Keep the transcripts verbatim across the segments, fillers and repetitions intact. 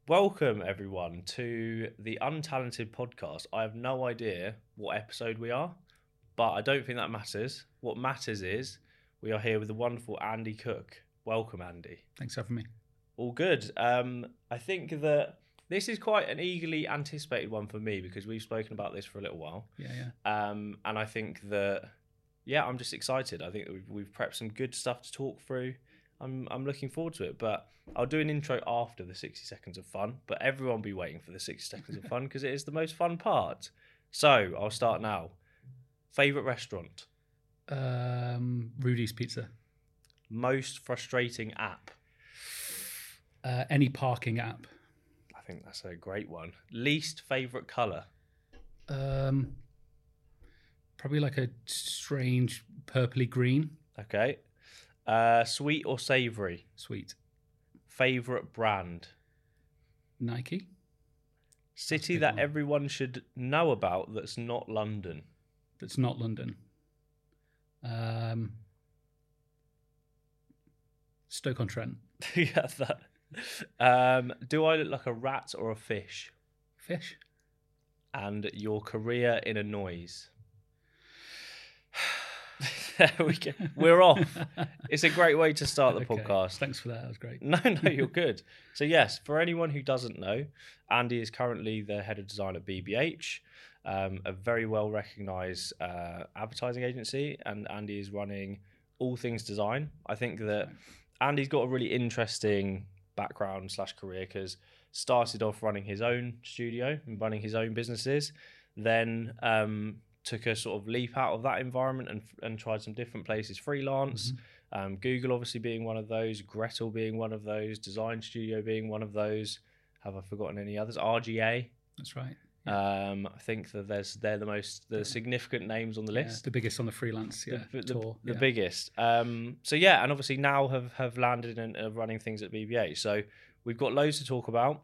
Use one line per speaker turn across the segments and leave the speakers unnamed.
Welcome, everyone, to the Untalented podcast. I have no idea what episode we are, but I don't think that matters. What matters is we are here with the wonderful Andy Cook. Welcome, Andy.
Thanks for having me.
All good. Um, I think that this is quite an eagerly anticipated one for me because we've spoken about this for a little while.
Yeah, yeah.
Um, and I think that, yeah, I'm just excited. I think that we've, we've prepped some good stuff to talk through. I'm I'm looking forward to it, but I'll do an intro after the sixty seconds of fun. But everyone be waiting for the sixty seconds of fun because it is the most fun part. So I'll start now. Favorite restaurant?
Um, Rudy's Pizza.
Most frustrating app?
Uh, any parking app.
I think that's a great one. Least favorite color?
Um, probably like a strange purpley green.
Okay. Uh, sweet or savory?
Sweet.
Favorite brand?
Nike.
City
big
that
one.
everyone should know about that's not London?
That's not London. Um, Stoke-on-Trent.
Yeah, that. Um, do I look like a rat or a fish?
Fish.
And your career in a noise? There we go. We're off. It's a great way to start the
Okay.
podcast.
Thanks for that. That was great.
No, no, you're good. So yes, for anyone who doesn't know, Andy is currently the head of design at B B H, um, a very well recognised uh, advertising agency, and Andy is running all things design. I think that Andy's got a really interesting background slash career because started off running his own studio and running his own businesses, then um, took a sort of leap out of that environment and and tried some different places, freelance.
Mm-hmm.
Um, Google obviously being one of those, Gretel being one of those, Design Studio being one of those. Have I forgotten any others? R G A.
That's right.
Um, I think that there's they're the most the significant names on the
Yeah,
list.
the biggest on the freelance yeah,
the, the,
tour.
the
yeah.
biggest. Um, so yeah, and obviously now have have landed and are running things at B B H. So we've got loads to talk about.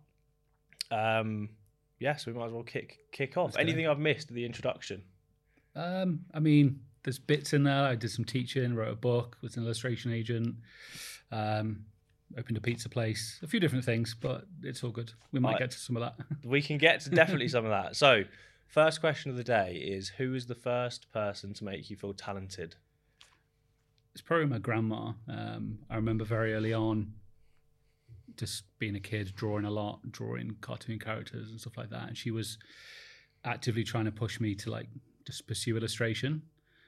Um, yes, we might as well kick kick off.
Let's go.
Anything I've missed? The introduction.
Um, I mean, there's bits in there. I did some teaching, wrote a book, was an illustration agent, um, opened a pizza place, a few different things, but it's all good. We might
Right.
get to some of that.
We can get to definitely some of that. So, first question of the day is: who is the first person to make you feel talented?
It's probably my grandma. Um, I remember very early on just being a kid, drawing a lot, drawing cartoon characters and stuff like that. And she was actively trying to push me to like just pursue illustration.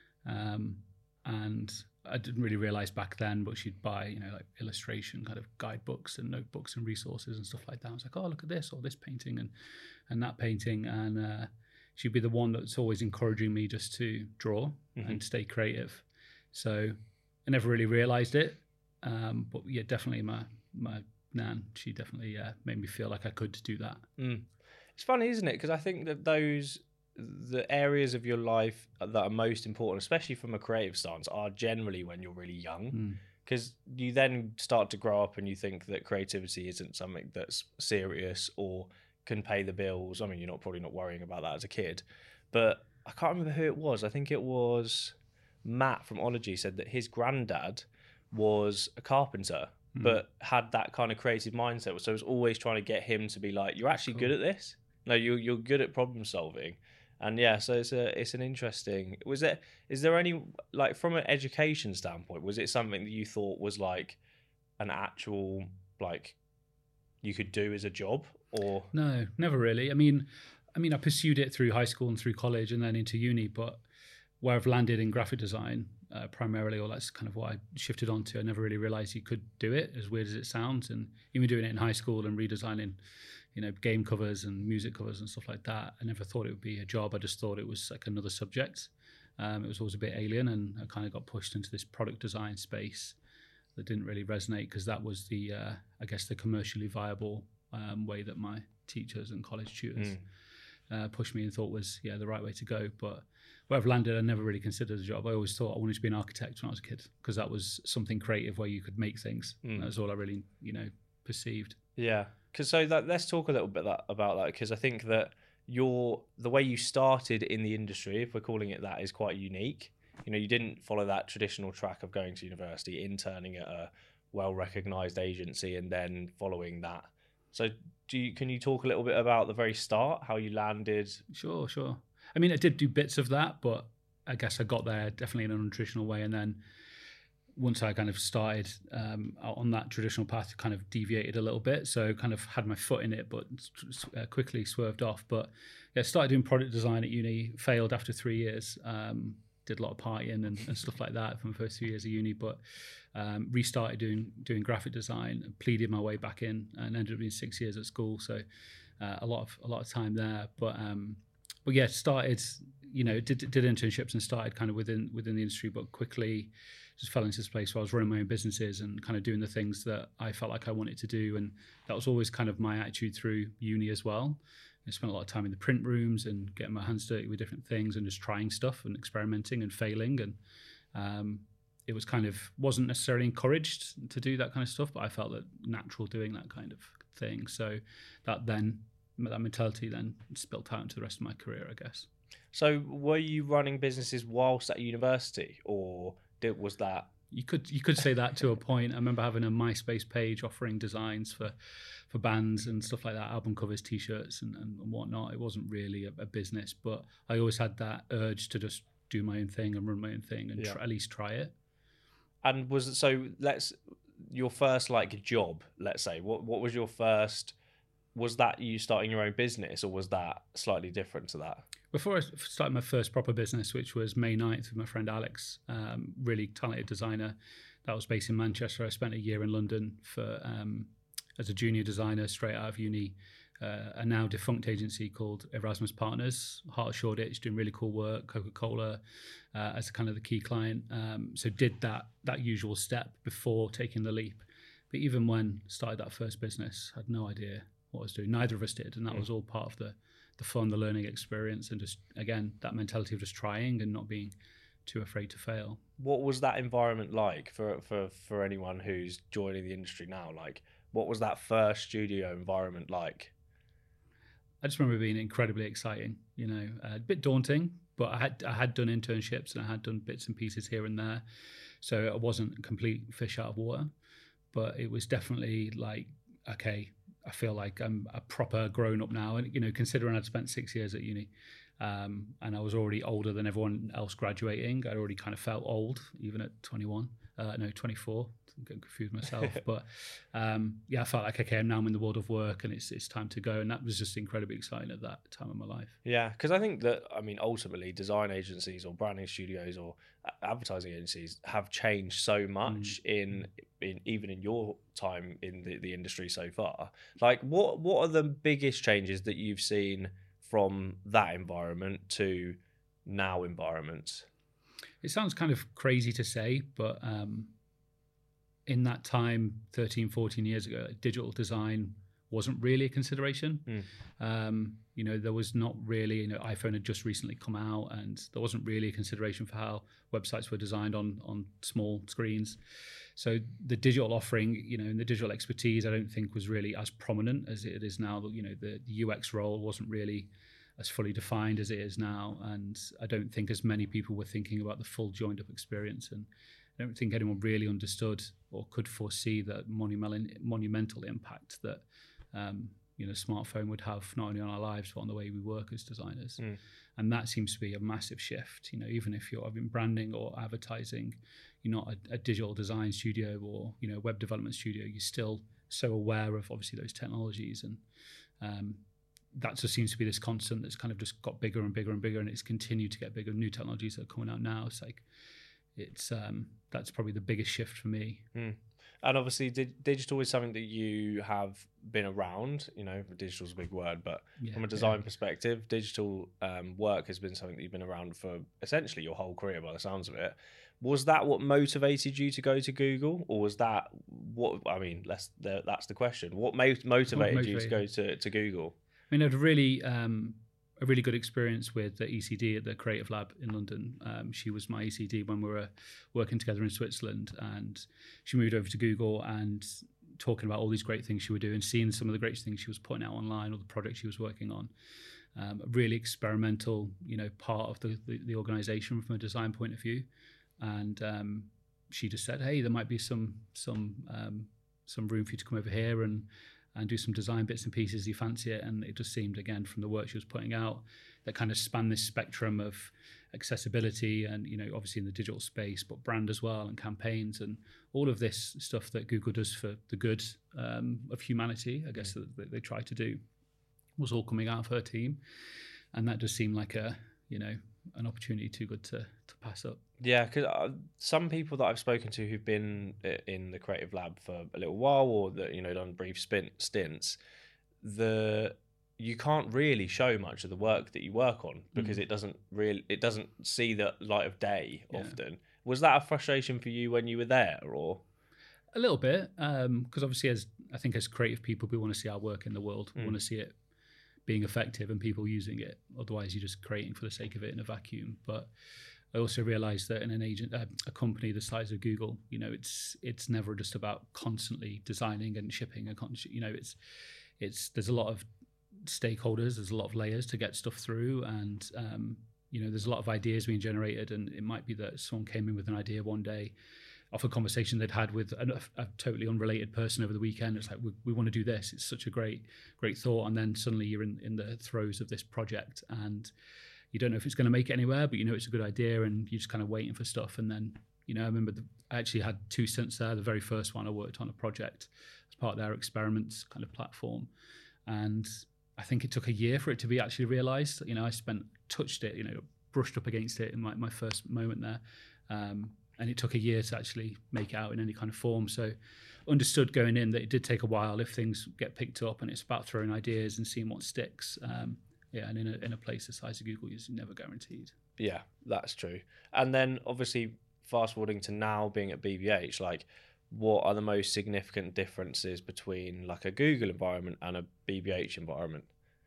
Um, and I didn't really realize back then, but she'd buy, you know, like illustration kind of guidebooks and notebooks and resources and stuff like that. I was like, oh, look at this, or this painting and, and that painting. And uh, she'd be the one that's always encouraging me just to draw
Mhm.
and stay creative. So I never really realized it. Um, but yeah, definitely my, my nan, she definitely uh, made me feel like I could do that.
Mm. It's funny, isn't it? Because I think that those the areas of your life that are most important, especially from a creative stance, are generally when you're really young.
Mm.
Because you then start to grow up and you think that creativity isn't something that's serious or can pay the bills. I mean, you're not probably not worrying about that as a kid, but I can't remember who it was. I think it was Matt from Ology said that his granddad was a carpenter,
Mm.
but had that kind of creative mindset. So I was always trying to get him to be like, "You're actually
Cool.
good at this. No, you're you're good at problem solving." And yeah, so it's a it's an interesting. Was there is there any like from an education standpoint? Was it something that you thought was like an actual like you could do as a job or?
No, never really. I mean, I mean, I pursued it through high school and through college and then into uni, but where I've landed in graphic design uh, primarily, or that's kind of what I shifted onto. I never really realized you could do it, as weird as it sounds. And even doing it in high school and redesigning, you know, game covers and music covers and stuff like that, I never thought it would be a job. I just thought it was like another subject. Um, it was always a bit alien, and I kind of got pushed into this product design space that didn't really resonate because that was the, uh, I guess, the commercially viable um, way that my teachers and college tutors
Mm.
uh, pushed me and thought was, yeah, the right way to go. But where I've landed, I never really considered a job. I always thought I wanted to be an architect when I was a kid because that was something creative where you could make things.
Mm.
That was all I really, you know, perceived.
Yeah, because so that, let's talk a little bit that, about that because I think that your the way you started in the industry, if we're calling it that, is quite unique. You know, you didn't follow that traditional track of going to university, interning at a well-recognized agency, and then following that. So, do you, can you talk a little bit about the very start, how you landed?
Sure, sure. I mean, I did do bits of that, but I guess I got there definitely in a non-traditional way. And then once I kind of started um, on that traditional path, kind of deviated a little bit. So kind of had my foot in it, but uh, quickly swerved off. But yeah, started doing product design at uni, failed after three years. Um, did a lot of partying and, and stuff like that from the first few years of uni, but um, restarted doing doing graphic design, pleaded my way back in, and ended up being six years at school. So uh, a lot of a lot of time there. But um, but yeah, started, you know, did did internships and started kind of within within the industry, but quickly just fell into this place where I was running my own businesses and kind of doing the things that I felt like I wanted to do. And that was always kind of my attitude through uni as well. I spent a lot of time in the print rooms and getting my hands dirty with different things and just trying stuff and experimenting and failing. And um, it was kind of, wasn't necessarily encouraged to do that kind of stuff, but I felt that natural doing that kind of thing. So that then, that mentality then spilt out into the rest of my career, I guess.
So were you running businesses whilst at university, or did, was that?
You could you could say that to a point. I remember having a MySpace page offering designs for, for bands and stuff like that, album covers, T-shirts and, and whatnot. It wasn't really a, a business, but I always had that urge to just do my own thing and run my own thing and
Yeah.
try, at least try it.
And was it, so let's, your first like job, let's say, what what was your first, was that you starting your own business, or was that slightly different to that?
Before I started my first proper business, which was May ninth with my friend Alex, um, really talented designer that was based in Manchester. I spent a year in London for um, as a junior designer straight out of uni, uh, a now defunct agency called Erasmus Partners, Heart of Shoreditch, doing really cool work, Coca-Cola uh, as kind of the key client. Um, so did that that usual step before taking the leap. But even when I started that first business, I had no idea what I was doing. Neither of us did, and that mm. was all part of the the fun, the learning experience, and just, again, that mentality of just trying and not being too afraid to fail.
What was that environment like for, for, for anyone who's joining the industry now? Like, what was that first studio environment like?
I just remember being incredibly exciting, you know, uh, a bit daunting, but I had I had done internships and I had done bits and pieces here and there. So I wasn't a complete fish out of water, but it was definitely like, okay, I feel like I'm a proper grown up now. And, you know, considering I'd spent six years at uni um, and I was already older than everyone else graduating, I'd already kind of felt old, even at twenty-one, uh, no, twenty-four. I'm getting confused myself. But um, yeah, I felt like, okay, now I'm in the world of work and it's it's time to go. And that was just incredibly exciting at that time of my life.
Yeah, because I think that, I mean, ultimately design agencies or branding studios or advertising agencies have changed so much mm. in, in even in your time in the, the industry so far. Like, what what are the biggest changes that you've seen from that environment to now environments?
It sounds kind of crazy to say, but um, in that time, thirteen, fourteen years ago, digital design wasn't really a consideration. Mm. Um, you know, there was not really, you know, iPhone had just recently come out and there wasn't really a consideration for how websites were designed on, on small screens. So the digital offering, you know, and the digital expertise, I don't think was really as prominent as it is now. You know, the, the U X role wasn't really as fully defined as it is now. And I don't think as many people were thinking about the full joined up experience. And I don't think anyone really understood or could foresee the monumental, monumental impact that, um, you know, smartphone would have not only on our lives, but on the way we work as designers. Mm. And that seems to be a massive shift. You know, even if you're in branding or advertising, you're not a, a digital design studio or, you know, web development studio, you're still so aware of obviously those technologies. And um, that just seems to be this constant that's kind of just got bigger and bigger and bigger, and it's continued to get bigger. New technologies that are coming out now. It's like, it's um, that's probably the biggest shift for me.
Mm. And obviously, di- digital is something that you have been around. You know, digital is a big word, but yeah, from a design yeah. perspective, digital um, work has been something that you've been around for essentially your whole career, by the sounds of it. Was that what motivated you to go to Google, or was that what? I mean, let's, that's the question. What mo- motivated, motivated you to go to, to Google?
I mean, I had a really um, a really good experience with the E C D at the Creative Lab in London. Um, she was my E C D when we were working together in Switzerland, and she moved over to Google and talking about all these great things she was doing, seeing some of the great things she was putting out online or the projects she was working on. Um, a really experimental, you know, part of the, the, the organization from a design point of view. And um, she just said, hey, there might be some some um, some room for you to come over here and and do some design bits and pieces. You fancy it, and it just seemed, again, from the work she was putting out, that kind of spanned this spectrum of accessibility and, you know, obviously in the digital space, but brand as well, and campaigns, and all of this stuff that Google does for the good um, of humanity, I guess, mm. that they try to do, was all coming out of her team. And that does seem like a, you know, an opportunity too good to, to pass up.
Yeah, because uh, some people that I've spoken to who've been in the creative lab for a little while, or that, you know, done brief spin- stints, the you can't really show much of the work that you work on because mm. it doesn't really it doesn't see the light of day yeah. often. Was that a frustration for you when you were there, or?
A little bit, because um, obviously, as I think as creative people, we want to see our work in the world. We mm. want to see it being effective and people using it. Otherwise, you're just creating for the sake of it in a vacuum. But I also realized that in an agent, uh, a company the size of Google, you know, it's it's never just about constantly designing and shipping. And con- you know, it's it's there's a lot of stakeholders, there's a lot of layers to get stuff through, and um, you know, there's a lot of ideas being generated. And it might be that someone came in with an idea one day off a conversation they'd had with a, a totally unrelated person over the weekend. It's like, we, we want to do this. It's such a great, great thought. And then suddenly you're in, in the throes of this project, and you don't know if it's going to make it anywhere, but you know it's a good idea, and you're just kind of waiting for stuff. And then, you know, I remember the, I actually had two stints there. The very first one, I worked on a project as part of their experiments kind of platform. And I think it took a year for it to be actually realized. You know, I spent, touched it, you know, brushed up against it in my, my first moment there. Um, And it took a year to actually make it out in any kind of form. So understood going in that it did take a while if things get picked up, and it's about throwing ideas and seeing what sticks. Um, yeah, and in a, in a place the size of Google, it's never guaranteed.
Yeah, that's true. And then obviously fast forwarding to now being at B B H, like what are the most significant differences between like a Google environment and a B B H environment?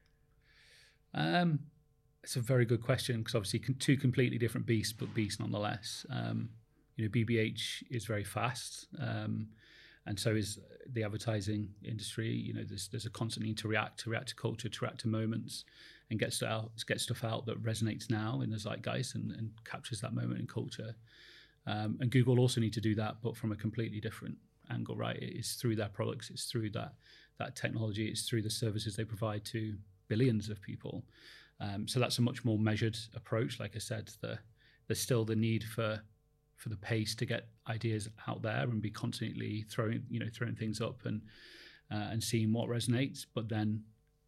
Um, it's a very good question, because obviously two completely different beasts, but beasts nonetheless. Um, You know, B B H is very fast, um, and so is the advertising industry. You know, there's there's a constant need to react, to react to culture, to react to moments, and get stuff out, get stuff out that resonates now in the zeitgeist and, and captures that moment in culture. Um, and Google also need to do that, but from a completely different angle, right? It's through their products, it's through that that technology, it's through the services they provide to billions of people. Um, so that's a much more measured approach. Like I said, the, there's still the need for for the pace to get ideas out there and be constantly throwing, you know, throwing things up and uh, and seeing what resonates. But then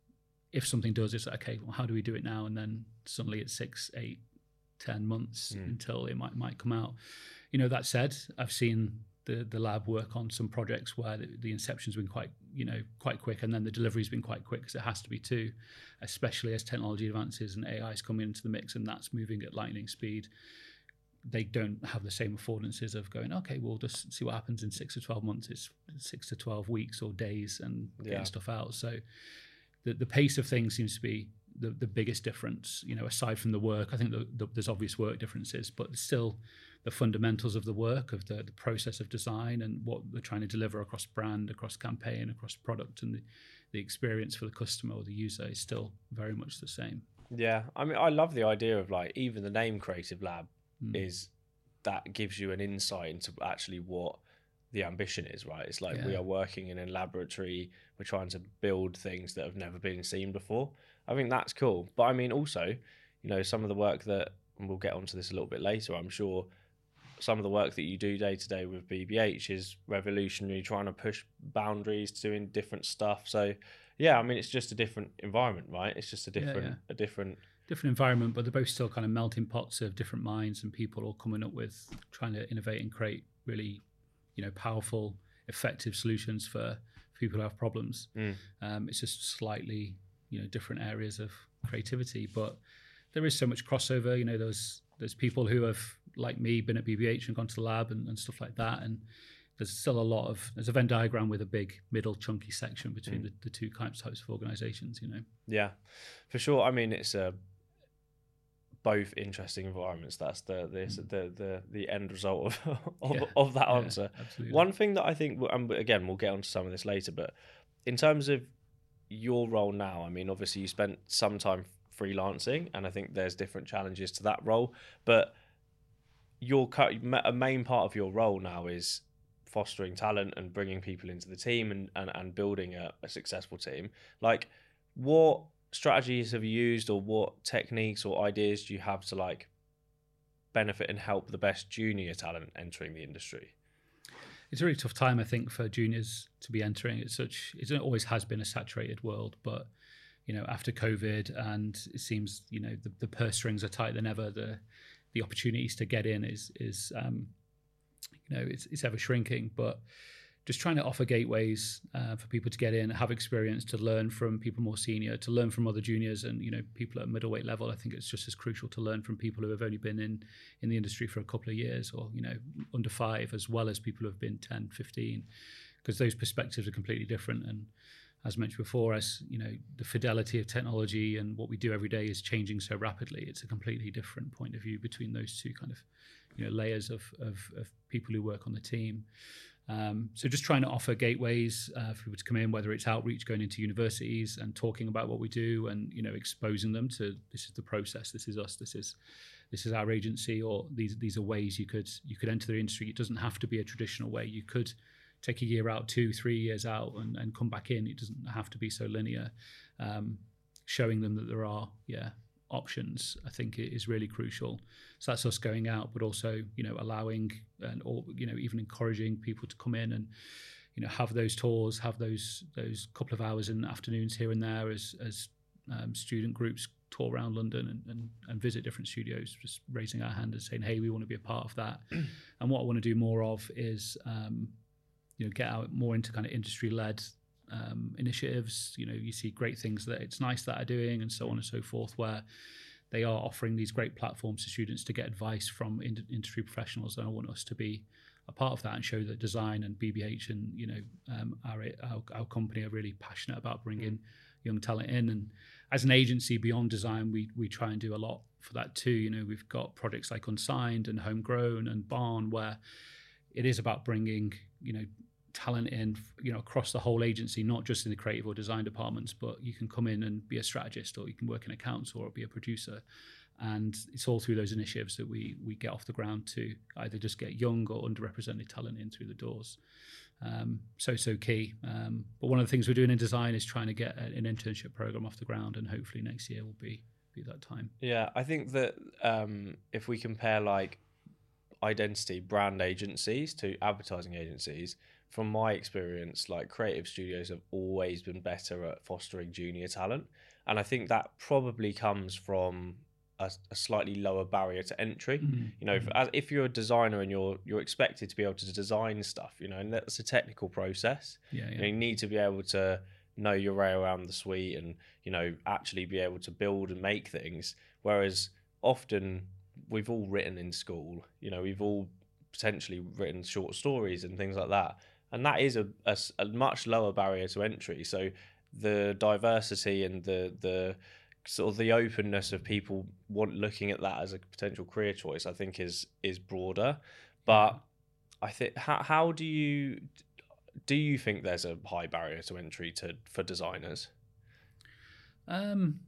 if something does, it's like, okay, well, how do we do it now? And then suddenly it's six, eight, ten months mm. until it might might come out. You know, that said, I've seen the the lab work on some projects where the, the inception's been quite, you know, quite quick, and then the delivery's been quite quick, because it has to be too, especially as technology advances and A I is coming into the mix, and that's moving at lightning speed. They don't have the same affordances of going, okay, we'll just see what happens in six to twelve months. It's six to twelve weeks or days and getting yeah. stuff out. So the the pace of things seems to be the, the biggest difference, you know, aside from the work. I think the, the, there's obvious work differences, but still the fundamentals of the work, of the, the process of design and what they're trying to deliver across brand, across campaign, across product, and the, the experience for the customer or the user is still very much the same.
Yeah. I mean, I love the idea of, like, even the name Creative Lab mm. is that gives you an insight into actually what the ambition is, right? It's like yeah. we are working in a laboratory, we're trying to build things that have never been seen before. I think that's cool. But I mean, also, you know, some of the work that, and we'll get onto this a little bit later, I'm sure, some of the work that you do day to day with B B H is revolutionary, trying to push boundaries, doing different stuff. So yeah, I mean, it's just a different environment, right? It's just a different, yeah, yeah. a different...
different environment, but they're both still kind of melting pots of different minds and people all coming up with trying to innovate and create really, you know, powerful, effective solutions for, for people who have problems. Mm. Um, it's just slightly, you know, different areas of creativity, but there is so much crossover. You know, there's there's people who have, like me, been at B B H and gone to the lab and, and stuff like that, and there's still a lot of, there's a Venn diagram with a big middle chunky section between mm. the, the two types of organizations, you know.
Yeah, for sure. I mean, it's a both interesting environments. That's the the mm. the, the the end result of of, yeah. of that yeah, answer. Absolutely. One thing that I think, and again, we'll get onto some of this later, but in terms of your role now, I mean, obviously you spent some time freelancing, and I think there's different challenges to that role, but your a main part of your role now is fostering talent and bringing people into the team and and, and building a, a successful team. Like, what strategies have you used, or what techniques or ideas do you have to like benefit and help the best junior talent entering the industry?
It's a really tough time, I think, for juniors to be entering. It's such, it always has been a saturated world, but you know, after COVID, and it seems, you know, the, the purse strings are tighter than ever. The the opportunities to get in is is um, you know, it's it's ever shrinking. But just trying to offer gateways uh, for people to get in, have experience, to learn from people more senior, to learn from other juniors, and you know, people at middleweight level. I think it's just as crucial to learn from people who have only been in in the industry for a couple of years, or you know, under five, as well as people who have been ten, fifteen, because those perspectives are completely different. And as mentioned before, as you know, the fidelity of technology and what we do every day is changing so rapidly. It's a completely different point of view between those two kind of, you know, layers of of, of people who work on the team. Um, so just trying to offer gateways uh, for people to come in, whether it's outreach, going into universities and talking about what we do, and you know, exposing them to this is the process, this is us, this is this is our agency, or these these are ways you could you could enter the industry. It doesn't have to be a traditional way. You could take a year out, two, three years out, and, and come back in. It doesn't have to be so linear. Um, showing them that there are, yeah, options, I think it is really crucial. So that's us going out, but also, you know, allowing and or you know, even encouraging people to come in and, you know, have those tours, have those those couple of hours in afternoons here and there as as um, student groups tour around London and, and and visit different studios, just raising our hand and saying, hey, we want to be a part of that. And what I want to do more of is, um, you know, get out more into kind of industry-led um, initiatives. You know, you see great things that It's Nice that are doing, and so on and so forth, where they are offering these great platforms to students to get advice from in- industry professionals. And I want us to be a part of that and show that design and B B H and, you know, um, our, our our company are really passionate about bringing young talent in. And as an agency beyond design, we we try and do a lot for that too. You know, we've got projects like Unsigned and Homegrown and Barn, where it is about bringing, you know, talent in, you know, across the whole agency, not just in the creative or design departments, but you can come in and be a strategist, or you can work in accounts, or be a producer. And it's all through those initiatives that we we get off the ground to either just get young or underrepresented talent in through the doors. Um, so, so key. Um, but one of the things we're doing in design is trying to get an internship program off the ground, and hopefully next year will be, be that time.
Yeah, I think that um, if we compare like identity brand agencies to advertising agencies, from my experience, like creative studios have always been better at fostering junior talent. And I think that probably comes from a, a slightly lower barrier to entry. Mm-hmm. You know, if, as, if you're a designer and you're you're expected to be able to design stuff, you know, and that's a technical process.
Yeah, yeah.
You know, you need to be able to know your way around the suite and, you know, actually be able to build and make things. Whereas often we've all written in school, you know, we've all potentially written short stories and things like that. And that is a, a, a much lower barrier to entry. So the diversity and the the sort of the openness of people want looking at that as a potential career choice, I think is is broader. But I think how how do you do you think there's a high barrier to entry to for designers?
Um,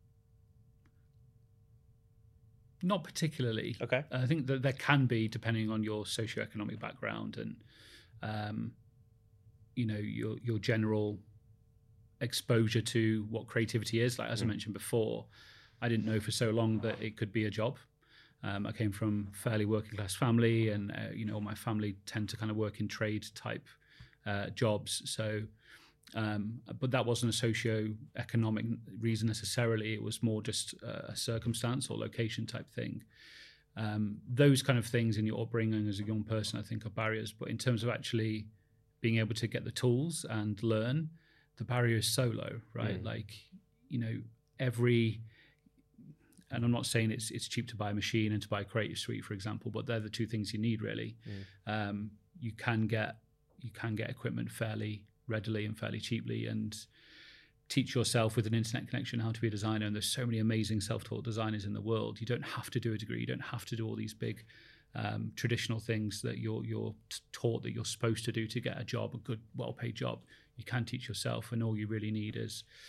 not particularly.
Okay.
I think that there can be, depending on your socioeconomic background and um, you know, your your general exposure to what creativity is. Like, as mm. I mentioned before, I didn't know for so long that it could be a job. Um, I came from a fairly working class family, and uh, you know, my family tend to kind of work in trade type uh, jobs. So, um, but that wasn't a socio-economic reason necessarily. It was more just a circumstance or location type thing. Um, those kind of things in your upbringing as a young person, I think, are barriers. But in terms of actually being able to get the tools and learn, the barrier is so low, right? Mm. Like, you know, every, and I'm not saying it's it's cheap to buy a machine and to buy a Creative Suite, for example, but they're the two things you need really. Mm. Um, you can get you can get equipment fairly readily and fairly cheaply, and teach yourself with an internet connection how to be a designer. And there's so many amazing self-taught designers in the world. You don't have to do a degree. You don't have to do all these big um, traditional things that you're you're taught that you're supposed to do to get a job, a good, well-paid job. You can teach yourself, and all you really need is,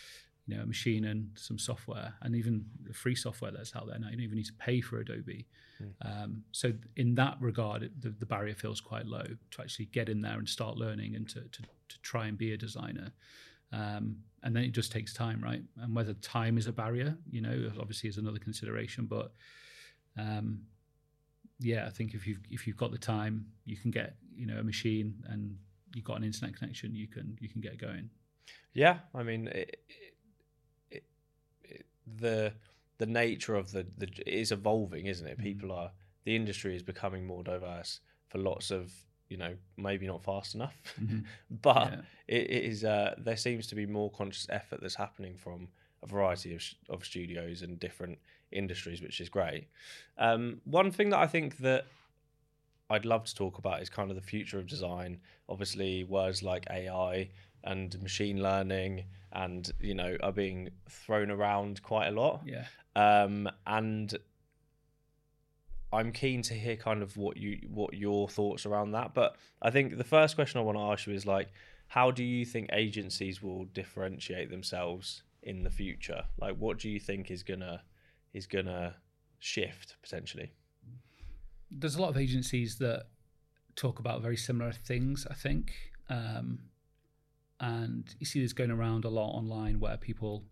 you know, a machine and some software, and even the free software that's out there now. You don't even need to pay for Adobe. Mm. Um, so in that regard, it, the, the barrier feels quite low to actually get in there and start learning and to to, to try and be a designer. Um, and then it just takes time, right? And whether time is a barrier, you know, obviously is another consideration. But um, yeah, I think if you've if you've got the time, you can get, you know, a machine and you've got an internet connection, you can you can get going.
Yeah, I mean, it, it, it, the the nature of the the it is evolving, isn't it? Mm. People are the industry is becoming more diverse for lots of, you know, maybe not fast enough, mm-hmm. but yeah. it, it is. Uh, there seems to be more conscious effort that's happening from a variety of of studios and different industries, which is great. Um, one thing that I think that I'd love to talk about is kind of the future of design. Obviously, words like A I and machine learning, and you know, are being thrown around quite a lot.
Yeah.
Um, and I'm keen to hear kind of what you what your thoughts around that. But I think the first question I want to ask you is like, how do you think agencies will differentiate themselves in the future? Like, what do you think is gonna is gonna shift potentially?
There's a lot of agencies that talk about very similar things, I think. Um, and you see this going around a lot online where people,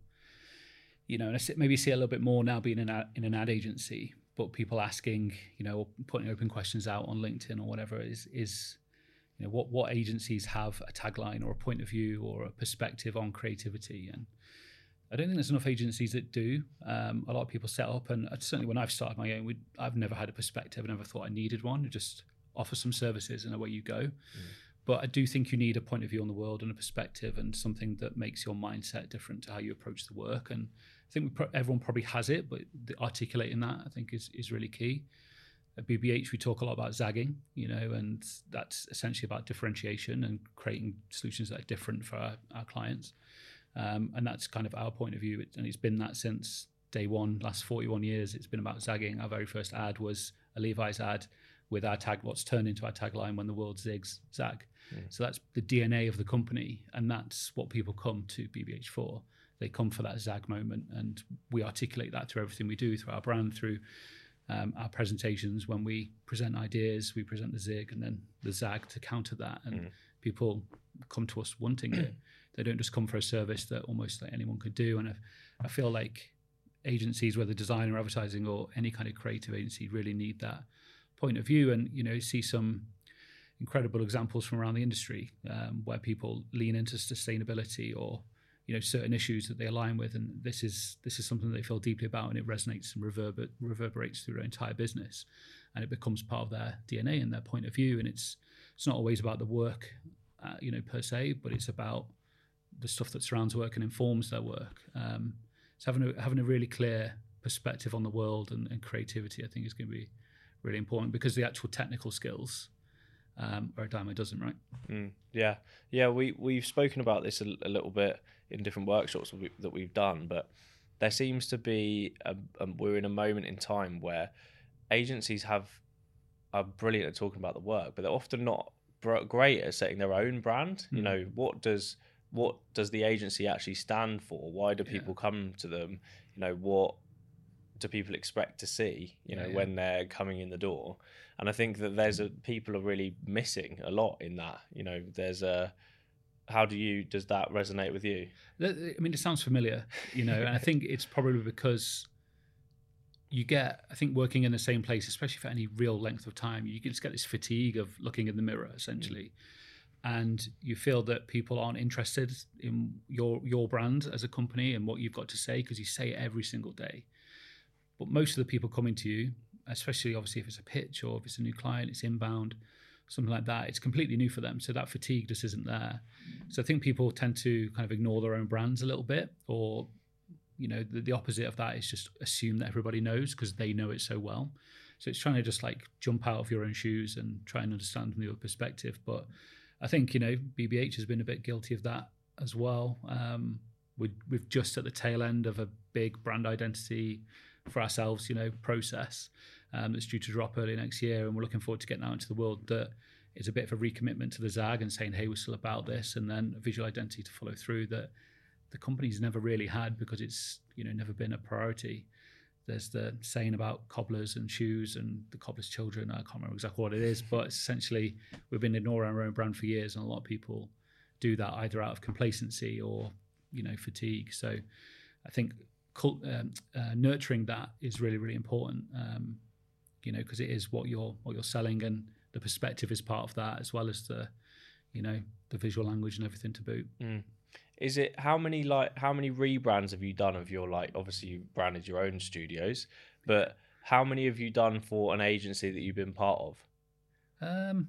you know, and I see, maybe see it a little bit more now being in, a, in an ad agency, but people asking, you know, putting open questions out on LinkedIn or whatever is, is you know, what, what agencies have a tagline or a point of view or a perspective on creativity. And I don't think there's enough agencies that do. Um, a lot of people set up, and certainly when I've started my own, we, I've never had a perspective. I never thought I needed one. Just offer some services and away you go. Mm. But I do think you need a point of view on the world and a perspective and something that makes your mindset different to how you approach the work. And I think we pro- everyone probably has it, but the articulating that I think is is really key. At B B H, we talk a lot about zagging, you know, and that's essentially about differentiation and creating solutions that are different for our, our clients. Um, and that's kind of our point of view. It, and it's been that since day one, last forty-one years, it's been about zagging. Our very first ad was a Levi's ad with our tag, what's turned into our tagline, when the world zigs, zag. Mm. So that's the D N A of the company. And that's what people come to B B H for. They come for that zag moment. And we articulate that through everything we do, through our brand, through um, our presentations. When we present ideas, we present the zig and then the zag to counter that. And mm. people come to us wanting it. They don't just come for a service that almost like anyone could do. And I, I feel like agencies, whether design or advertising or any kind of creative agency, really need that point of view. And, you know, see some incredible examples from around the industry um, where people lean into sustainability or, you know, certain issues that they align with. And this is this is something that they feel deeply about, and it resonates and reverber- reverberates through their entire business. And it becomes part of their D N A and their point of view. And it's it's not always about the work, uh, you know, per se, but it's about the stuff that surrounds work and informs their work. Um, so having a, having a really clear perspective on the world and, and creativity, I think, is going to be really important, because the actual technical skills um, are a dime a dozen, right?
Mm, yeah, yeah. We we've spoken about this a, a little bit in different workshops that, we, that we've done, but there seems to be a, a, we're in a moment in time where agencies have are brilliant at talking about the work, but they're often not br- great at setting their own brand. Mm. You know, what does What does the agency actually stand for? Why do people yeah. come to them? You know, what do people expect to see, you know, yeah, yeah. when they're coming in the door? And I think that there's a, people are really missing a lot in that. You know, there's a, how do you, does that resonate with you?
I mean, it sounds familiar, you know, and I think it's probably because you get, I think working in the same place, especially for any real length of time, you just get this fatigue of looking in the mirror, essentially. Mm. And you feel that people aren't interested in your your brand as a company and what you've got to say, because you say it every single day. But most of the people coming to you, especially obviously if it's a pitch or if it's a new client, it's inbound, something like that, it's completely new for them. So that fatigue just isn't there. So I think people tend to kind of ignore their own brands a little bit, or, you know, the, the opposite of that is just assume that everybody knows because they know it so well. So it's trying to just like jump out of your own shoes and try and understand from your perspective. But I think, you know, B B H has been a bit guilty of that as well. Um, we, we've just at the tail end of a big brand identity for ourselves, you know, process um, that's due to drop early next year. And we're looking forward to getting out into the world that is a bit of a recommitment to the zag and saying, hey, we're still about this. And then a visual identity to follow through that the company's never really had, because it's, you know, never been a priority. There's the saying about cobblers and shoes and the cobbler's children. I can't remember exactly what it is, but essentially we've been ignoring our own brand for years, and a lot of people do that either out of complacency or, you know, fatigue. So I think cult, um, uh, nurturing that is really, really important, um, you know, because it is what you're what you're selling, and the perspective is part of that, as well as the, you know, the visual language and everything to boot.
Mm. Is it how many like how many rebrands have you done of your, like, obviously you branded your own studios, but how many have you done for an agency that you've been part of?
Um,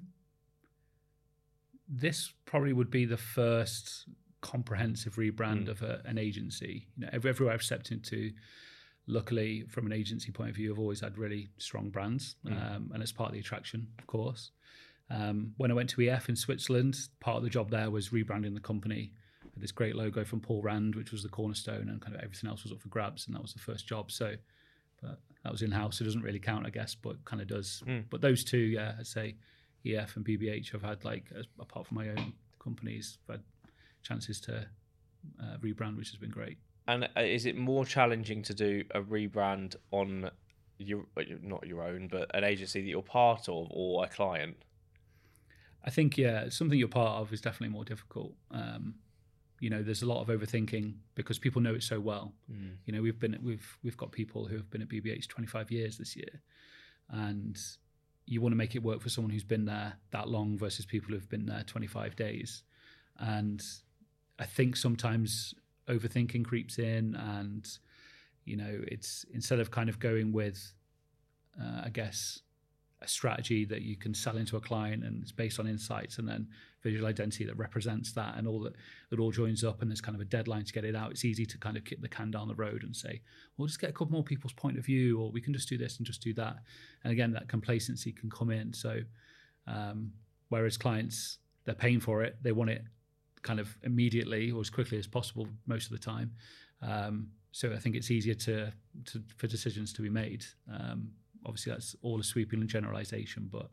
this probably would be the first comprehensive rebrand mm. of a, an agency. You know, every, everywhere I've stepped into, luckily from an agency point of view, I've always had really strong brands, mm. um, and it's part of the attraction, of course. Um, when I went to E F in Switzerland, part of the job there was rebranding the company. This great logo from Paul Rand, which was the cornerstone, and kind of everything else was up for grabs, and that was the first job. So, but that was in-house. It doesn't really count, I guess, but kind of does. Mm. But those two, yeah, I'd say E F and B B H, I've had, like, as, apart from my own companies, I've had chances to uh, rebrand, which has been great.
And is it more challenging to do a rebrand on your, not your own, but an agency that you're part of, or a client?
I think, yeah, something you're part of is definitely more difficult. Um, You know, there's a lot of overthinking because people know it so well. Mm. You know, we've been we've we've got people who have been at B B H twenty-five years this year, and you want to make it work for someone who's been there that long versus people who've been there twenty-five days. And I think sometimes overthinking creeps in, and you know, it's instead of kind of going with, uh, I guess, a strategy that you can sell into a client and it's based on insights, and then visual identity that represents that, and all that it all joins up, and there's kind of a deadline to get it out. It's easy to kind of kick the can down the road and say, we'll just get a couple more people's point of view, or we can just do this and just do that. And again, that complacency can come in. So um, whereas clients, they're paying for it, they want it kind of immediately or as quickly as possible most of the time. Um, so I think it's easier to, to for decisions to be made. Um, Obviously, that's all a sweeping generalization, but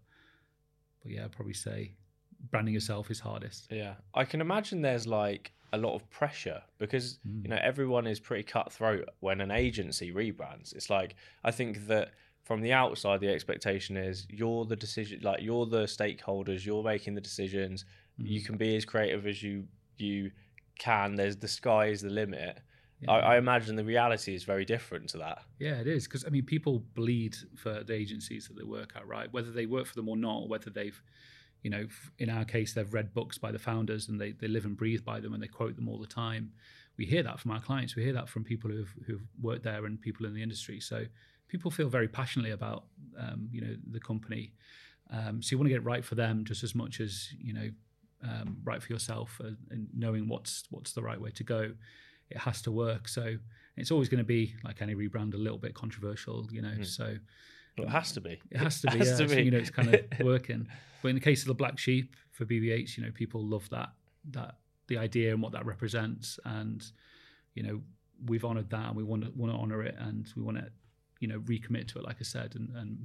but yeah, I'd probably say branding yourself is hardest.
Yeah, I can imagine there's like a lot of pressure because mm. you know, everyone is pretty cutthroat when an agency rebrands. It's like, I think that from the outside, the expectation is you're the decision, like you're the stakeholders, you're making the decisions. Mm. You can be as creative as you you can. There's the sky is the limit. Yeah. I, I imagine the reality is very different to that.
Yeah, it is. Because, I mean, people bleed for the agencies that they work at, right? Whether they work for them or not, or whether they've, you know, in our case, they've read books by the founders and they, they live and breathe by them and they quote them all the time. We hear that from our clients. We hear that from people who've, who've worked there and people in the industry. So people feel very passionately about, um, you know, the company. Um, so you want to get it right for them just as much as, you know, um, right for yourself, uh, and knowing what's what's the right way to go. It has to work. So it's always going to be, like any rebrand, a little bit controversial, you know. Mm. So
well, it has to be.
It has to be.
It has
yeah.
to be.
So, you know, it's kind of working. But in the case of the Black Sheep for B B H, you know, people love that that the idea and what that represents, and you know, we've honoured that, and we want to want to honour it, and we want to, you know, recommit to it, like I said, and and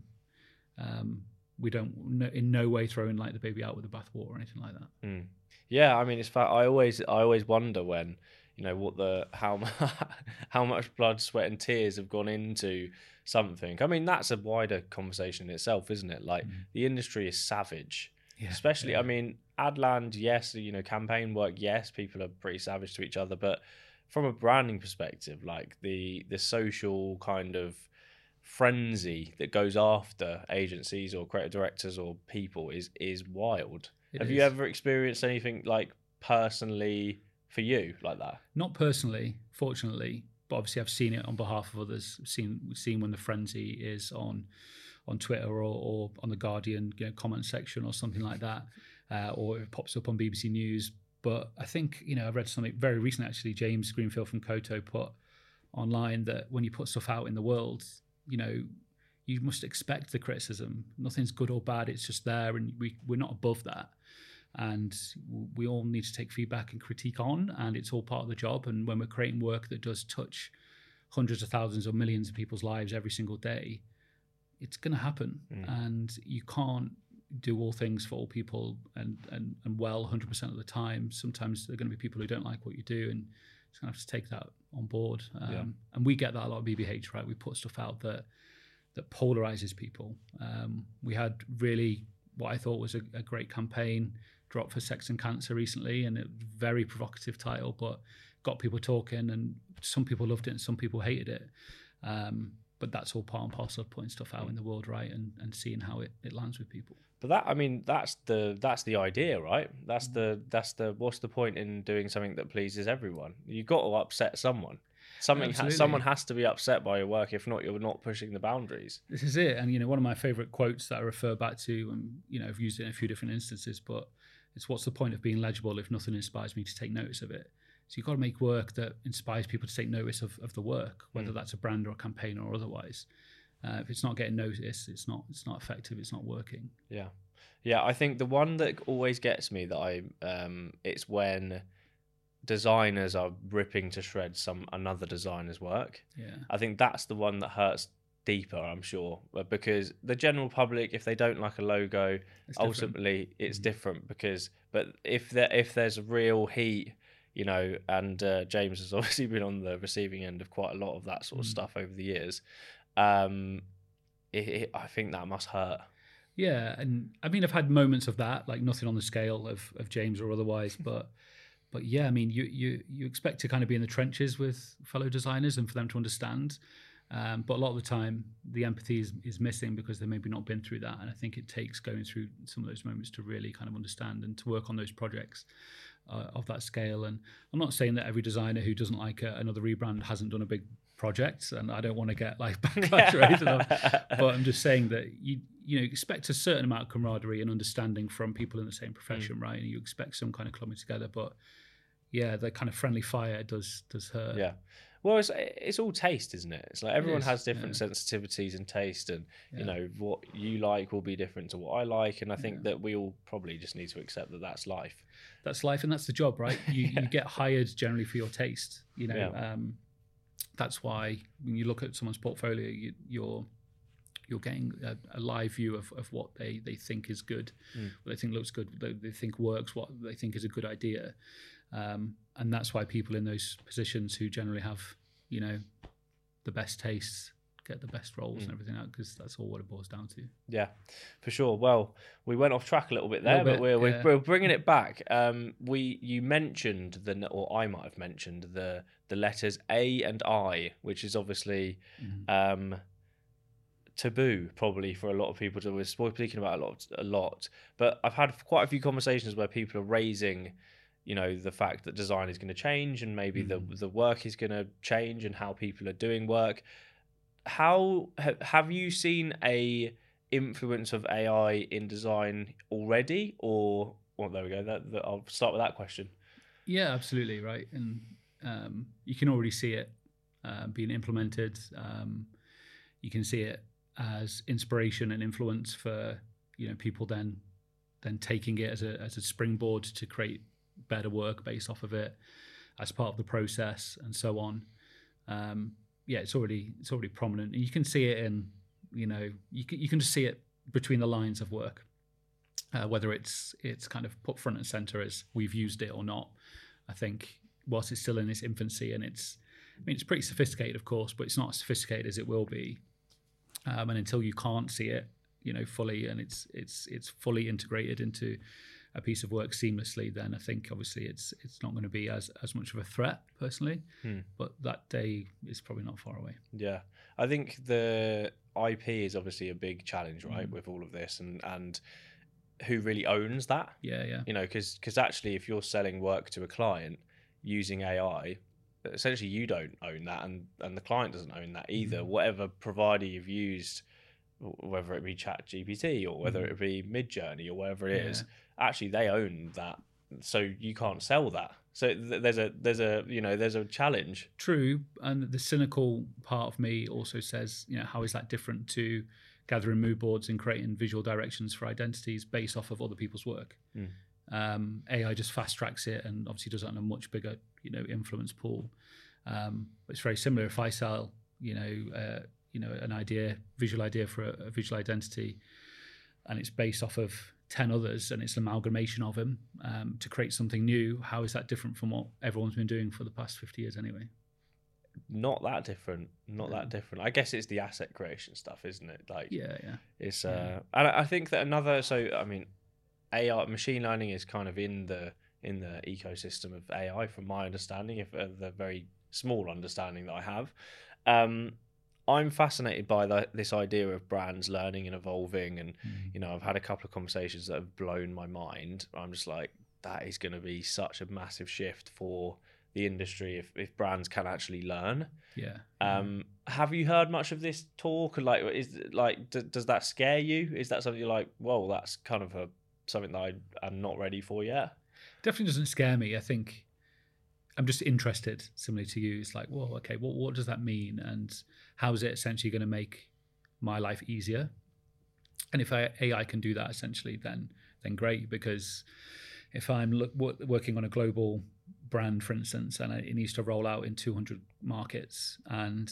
um, we don't no, in no way throw in like the baby out with the bathwater or anything like that.
Mm. Yeah, I mean, it's fact. I always I always wonder when, you know, what the how how much blood, sweat, and tears have gone into something. I mean, that's a wider conversation in itself, isn't it? Like mm. the industry is savage, yeah, especially. Yeah. I mean, Adland, yes, you know, campaign work, yes, people are pretty savage to each other, but from a branding perspective, like the the social kind of frenzy that goes after agencies or creative directors or people is is wild. It Have is. you ever experienced anything like personally for you like that?
Not personally, fortunately, but obviously I've seen it on behalf of others. I've seen seen when the frenzy is on on Twitter or, or on the Guardian, you know, comment section or something like that, uh, or it pops up on B B C News. But I think, you know, I read something very recent actually. James Greenfield from Koto put online that when you put stuff out in the world, you know, you must expect the criticism. Nothing's good or bad. It's just there, and we we're not above that. And we all need to take feedback and critique on, and it's all part of the job. And when we're creating work that does touch hundreds of thousands or millions of people's lives every single day, it's going to happen. Mm. And you can't do all things for all people and, and, and well one hundred percent of the time. Sometimes there are going to be people who don't like what you do, and He's going to have to take that on board. Um,
Yeah.
And we get that a lot of B B H, right? We put stuff out that that polarizes people. Um, we had really what I thought was a, a great campaign drop for sex and cancer recently, and a very provocative title, but got people talking, and some people loved it and some people hated it. Um, but that's all part and parcel of putting stuff out in the world, right? And, and seeing how it, it lands with people.
But that, I mean, that's the that's the idea, right? That's the that's the what's the point in doing something that pleases everyone? You've got to upset someone. Something ha- someone has to be upset by your work. If not, you're not pushing the boundaries.
This is it. And you know, one of my favorite quotes that I refer back to, and you know, I've used it in a few different instances, but it's, what's the point of being legible if nothing inspires me to take notice of it? So you've got to make work that inspires people to take notice of, of the work, whether mm. that's a brand or a campaign or otherwise. Uh, if it's not getting noticed, it's not it's not effective, it's not working.
Yeah. Yeah, I think the one that always gets me that I um it's when designers are ripping to shreds some another designer's work.
Yeah.
I think that's the one that hurts deeper, I'm sure, because the general public, if they don't like a logo, it's ultimately it's mm. different because but if there if there's real heat, you know, and uh, James has obviously been on the receiving end of quite a lot of that sort of mm. stuff over the years. Um, it, it, I think that must hurt.
Yeah, and I mean, I've had moments of that, like nothing on the scale of, of James or otherwise, but but yeah, I mean, you you you expect to kind of be in the trenches with fellow designers and for them to understand, um, but a lot of the time the empathy is, is missing because they've maybe not been through that, and I think it takes going through some of those moments to really kind of understand and to work on those projects uh, of that scale. And I'm not saying that every designer who doesn't like a, another rebrand hasn't done a big project, and I don't want to get like backlash or anything, but I'm just saying that you you know expect a certain amount of camaraderie and understanding from people in the same profession, mm. right? And you expect some kind of clubbing together, but yeah, the kind of friendly fire does does hurt.
Yeah, well, it's it's all taste, isn't it? It's like everyone
it
has different
yeah.
sensitivities and taste, and
yeah.
you know what you like will be different to what I like, and I think yeah. that we all probably just need to accept that that's life.
That's life, and that's the job, right? You yeah. you get hired generally for your taste, you know.
Yeah.
Um, that's why when you look at someone's portfolio, you, you're you're getting a, a live view of, of what they, they think is good, mm. what they think looks good, what they, they think works, what they think is a good idea. Um, and that's why people in those positions who generally have, you know, the best tastes get the best roles mm. and everything out, because that's all what it boils down to.
Yeah, for sure. Well, we went off track a little bit there, little bit, but we're, yeah. we're we're bringing it back. Um, we you mentioned the, or I might have mentioned the the letters A and I, which is obviously mm. um, taboo probably for a lot of people to. We're speaking about a lot, a lot. But I've had quite a few conversations where people are raising, you know, the fact that design is going to change and maybe mm. the the work is going to change and how people are doing work. How have you seen a influence of A I in design already, or well, there we go. That, that I'll start with that question.
Yeah, absolutely right, and um, you can already see it uh, being implemented. Um, you can see it as inspiration and influence for you know people then then taking it as a as a springboard to create better work based off of it as part of the process and so on. Um, yeah, it's already it's already prominent, and you can see it in you know you can you can just see it between the lines of work, uh, whether it's it's kind of put front and center as we've used it or not. I think whilst it's still in its infancy, and it's I mean it's pretty sophisticated, of course, but it's not as sophisticated as it will be. Um, and until you can't see it, you know, fully, and it's it's it's fully integrated into a piece of work seamlessly, then I think obviously it's it's not going to be as as much of a threat personally. Hmm. But that day is probably not far away.
Yeah, I think the I P is obviously a big challenge, right, mm. with all of this, and and who really owns that?
Yeah, yeah.
You know, because because actually, if you're selling work to a client using A I, essentially you don't own that, and and the client doesn't own that either. Mm. Whatever provider you've used, whether it be ChatGPT or whether mm. it be Midjourney or whatever it yeah. is, actually they own that, so you can't sell that. So th- there's a there's a you know there's a challenge.
True, and the cynical part of me also says, you know, how is that different to gathering mood boards and creating visual directions for identities based off of other people's work? Mm. Um, A I just fast tracks it and obviously does it on a much bigger you know influence pool. Um, it's very similar. If I sell you know uh, you know an idea, visual idea for a, a visual identity, and it's based off of ten others and it's an amalgamation of them um, to create something new. How is that different from what everyone's been doing for the past fifty years anyway?
Not that different. Not
No.
that different. I guess it's the asset creation stuff, isn't it? Like,
Yeah, yeah.
it's
Yeah.
uh, and I think that another. So I mean, A I, machine learning is kind of in the in the ecosystem of A I, from my understanding, if uh, the very small understanding that I have. Um, I'm fascinated by the, this idea of brands learning and evolving, and
Mm.
you know, I've had a couple of conversations that have blown my mind. I'm just like, that is going to be such a massive shift for the industry if, if brands can actually learn.
Yeah.
Um, have you heard much of this talk? Like, is like, d- does that scare you? Is that something you're like, whoa, that's kind of a something that I am not ready for yet?
Definitely doesn't scare me. I think I'm just interested, similarly to you. It's like, well, okay, what what does that mean, and how is it essentially going to make my life easier? And if I, A I can do that, essentially, then then great. Because if I'm look, working on a global brand, for instance, and it needs to roll out in two hundred markets, and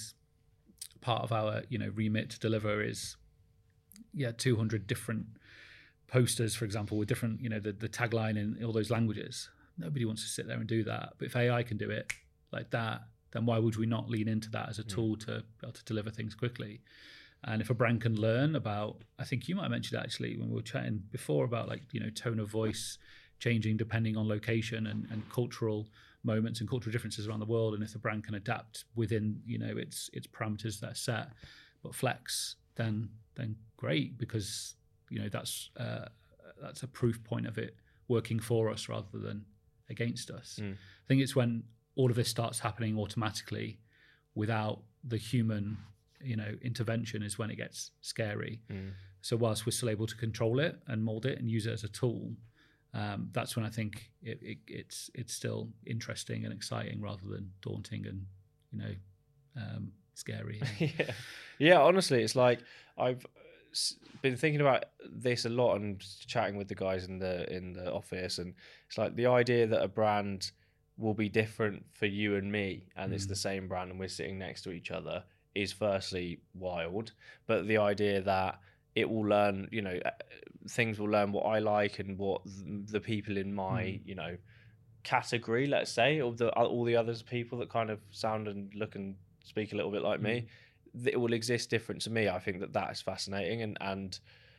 part of our you know remit to deliver is yeah two hundred different posters, for example, with different you know the, the tagline in all those languages. Nobody wants to sit there and do that. But if A I can do it like that, then why would we not lean into that as a tool to be able to deliver things quickly? And if a brand can learn about, I think you might have mentioned actually when we were chatting before about like, you know, tone of voice changing depending on location and, and cultural moments and cultural differences around the world. And if the brand can adapt within, you know, its its parameters that are set, but flex, then then great, because, you know, that's uh, that's a proof point of it working for us rather than against us.
Mm.
I think it's when all of this starts happening automatically without the human, you know, intervention is when it gets scary.
Mm.
So whilst we're still able to control it and mold it and use it as a tool, um, that's when I think it, it, it's it's still interesting and exciting rather than daunting and, you know, um, scary.
yeah, yeah. Honestly, it's like I've been thinking about this a lot and chatting with the guys in the in the office, and it's like the idea that a brand will be different for you and me, and mm. it's the same brand, and we're sitting next to each other, is firstly wild. But the idea that it will learn, you know, things will learn what I like and what the people in my, mm. you know, category, let's say, or the all the others people that kind of sound and look and speak a little bit like mm. me, it will exist different to me. I think that that is fascinating, and and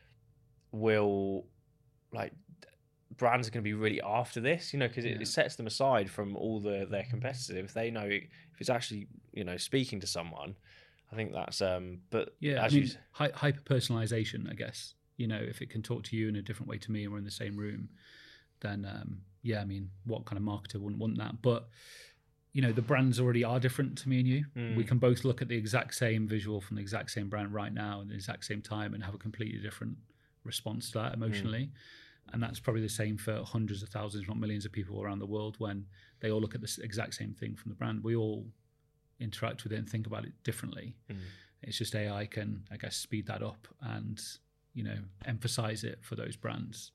will, like, brands are going to be really after this, you know, because it, yeah. it sets them aside from all the their competitors. If they know if it's actually, you know, speaking to someone, I think that's um. But
yeah,
as
I mean,
you...
hy- hyper personalization, I guess. You know, if it can talk to you in a different way to me, and we're in the same room, then um, yeah, I mean, what kind of marketer wouldn't want that? But you know, the brands already are different to me and you. Mm. We can both look at the exact same visual from the exact same brand right now at the exact same time and have a completely different response to that emotionally. Mm. And that's probably the same for hundreds of thousands, if not millions of people around the world when they all look at the exact same thing from the brand. We all interact with it and think about it differently. Mm. It's just A I can, I guess, speed that up and, you know, emphasize it for those brands.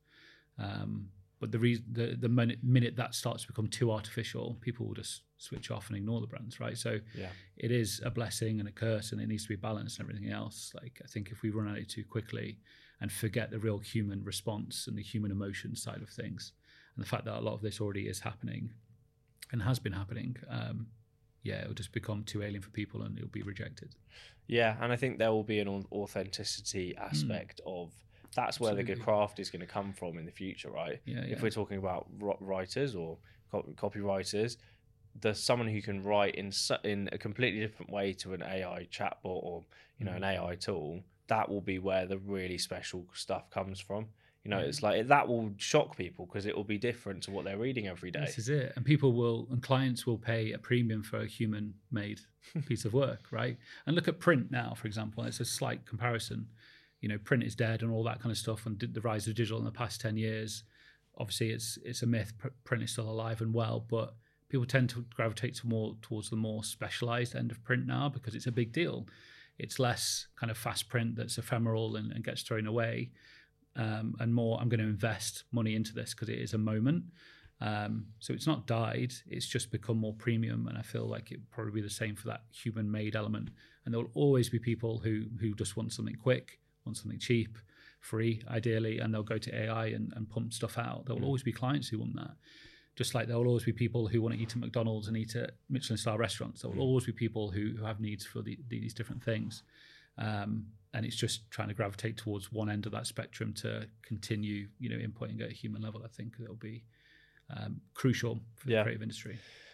Um, But the, reason, the the minute, minute that starts to become too artificial, people will just switch off and ignore the brands, right? So
yeah.
it is a blessing and a curse, and it needs to be balanced and everything else. Like, I think if we run at it too quickly and forget the real human response and the human emotion side of things, and the fact that a lot of this already is happening and has been happening, um, yeah, it'll just become too alien for people and it'll be rejected.
Yeah, and I think there will be an authenticity aspect mm. of... That's where Absolutely. the good craft is going to come from in the future, right?
Yeah, yeah.
If we're talking about writers or copywriters, there's someone who can write in in a completely different way to an A I chatbot or, you know, mm. an A I tool. That will be where the really special stuff comes from. You know, mm. it's like that will shock people because it will be different to what they're reading every day.
This is it. And people will, and clients will pay a premium for a human-made piece of work, right? And look at print now, for example. It's a slight comparison. You know, print is dead and all that kind of stuff, and the rise of digital in the past ten years. Obviously, it's it's a myth. Print is still alive and well, but people tend to gravitate to more towards the more specialized end of print now because it's a big deal. It's less kind of fast print that's ephemeral and, and gets thrown away, um, and more, I'm going to invest money into this because it is a moment. Um, so it's not died, it's just become more premium, and I feel like it would probably be the same for that human-made element. And there will always be people who who just want something quick, want something cheap, free, ideally, and they'll go to A I and, and pump stuff out. There will
Mm.
always be clients who want that. Just like there will always be people who want to eat at McDonald's and eat at Michelin-star restaurants. There will
Mm.
always be people who, who have needs for the, these different things. Um, and it's just trying to gravitate towards one end of that spectrum to continue, you know, inputting at a human level. I think that'll be um, crucial for
Yeah.
the creative industry.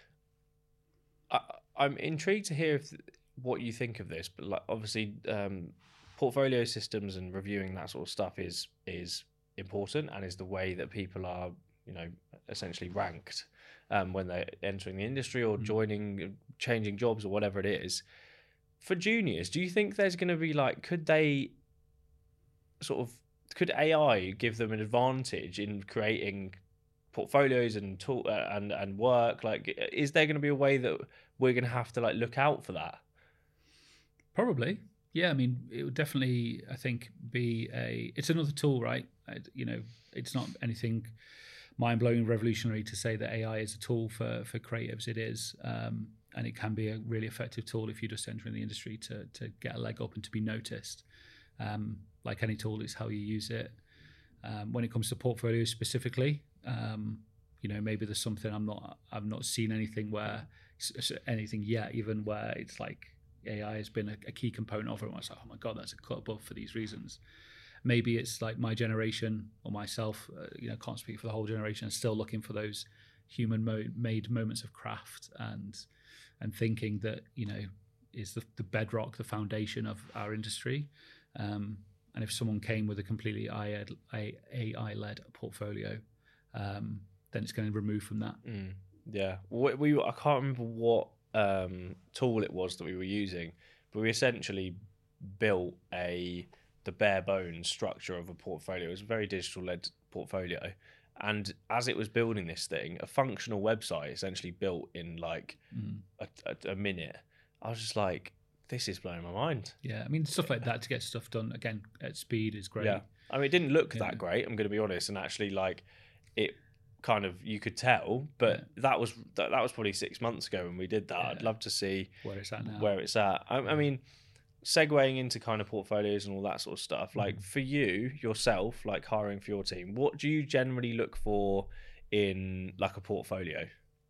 I, I'm intrigued to hear if, what you think of this, but like obviously um, portfolio systems and reviewing that sort of stuff is is important and is the way that people are, you know, essentially ranked um, when they're entering the industry or
Mm.
joining, changing jobs or whatever it is. For juniors, do you think there's going to be like, could they sort of, could A I give them an advantage in creating portfolios and tool uh, and and work? Like, is there going to be a way that we're going to have to like look out for that?
Probably. Yeah, I mean, it would definitely, I think, be a, it's another tool, right? I, you know, it's not anything mind-blowing, revolutionary to say that A I is a tool for for creatives. It is, um, and it can be a really effective tool if you're just entering the industry to to get a leg up and to be noticed. Um, like any tool, it's how you use it. Um, when it comes to portfolios specifically, um, you know, maybe there's something I'm not, I've not seen anything where anything yet, even where it's like A I has been a, a key component of it. And I was like, oh my God, that's a cut above for these reasons. Maybe it's like my generation or myself, uh, you know, can't speak for the whole generation, still looking for those human-made moments of craft and and thinking that, you know, is the, the bedrock, the foundation of our industry. Um, and if someone came with a completely A I-led portfolio, um, then it's going to remove from that.
Mm, yeah, we, we I can't remember what um, tool it was that we were using, but we essentially built a the bare bones structure of a portfolio. It was a very digital led portfolio, and as it was building this thing, a functional website essentially built in like
Mm.
a, a, a minute. I was just like, this is blowing my mind.
Yeah, I mean, stuff like that to get stuff done again at speed is great.
Yeah, I mean, it didn't look
Yeah.
that great, I'm going to be honest, and actually like it kind of, you could tell, but
Yeah.
that was that, that was probably six months ago when we did that.
Yeah.
I'd love to see
Where it's at now.
where it's at. I, I mean, segueing into kind of portfolios and all that sort of stuff, like
Mhm.
for you yourself, like hiring for your team, what do you generally look for in like a portfolio?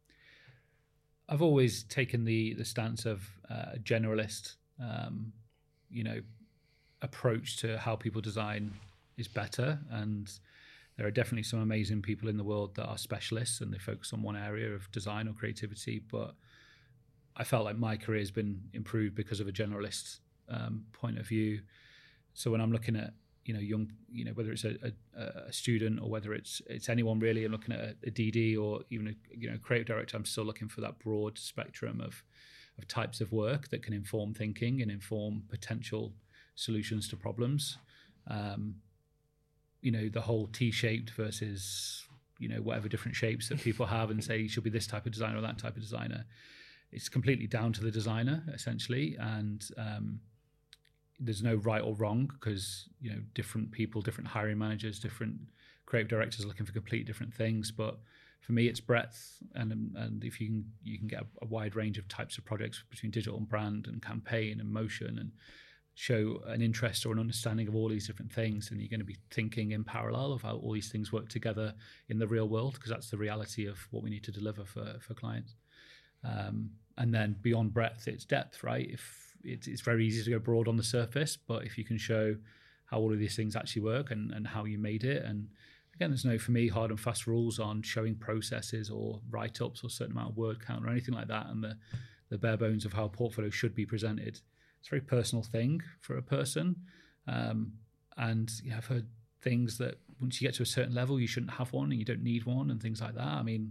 I've always taken the the stance of uh, a generalist, um, you know, approach to how people design is better. And there are definitely some amazing people in the world that are specialists and they focus on one area of design or creativity. But I felt like my career has been improved because of a generalist um, point of view. So when I'm looking at, you know, young, you know, whether it's a, a, a student or whether it's it's anyone really, I'm looking at a, a D D or even a, you know, creative director, I'm still looking for that broad spectrum of of types of work that can inform thinking and inform potential solutions to problems. Um, you know, the whole T-shaped versus, you know, whatever different shapes that people have and say you should be this type of designer or that type of designer. It's completely down to the designer, essentially. And um, there's no right or wrong because, you know, different people, different hiring managers, different creative directors are looking for completely different things. But for me, it's breadth. And and if you can, you can get a, a wide range of types of projects between digital and brand and campaign and motion and show an interest or an understanding of all these different things, and you're going to be thinking in parallel of how all these things work together in the real world, because that's the reality of what we need to deliver for, for clients. Um, and then beyond breadth, it's depth, right? If it's, it's very easy to go broad on the surface, but if you can show how all of these things actually work and, and how you made it, and again, there's no, for me, hard and fast rules on showing processes or write-ups or a certain amount of word count or anything like that, and the, the bare bones of how a portfolio should be presented. It's a very personal thing for a person. Um, and you know, I've heard things that once you get to a certain level, you shouldn't have one and you don't need one and things like that. I mean,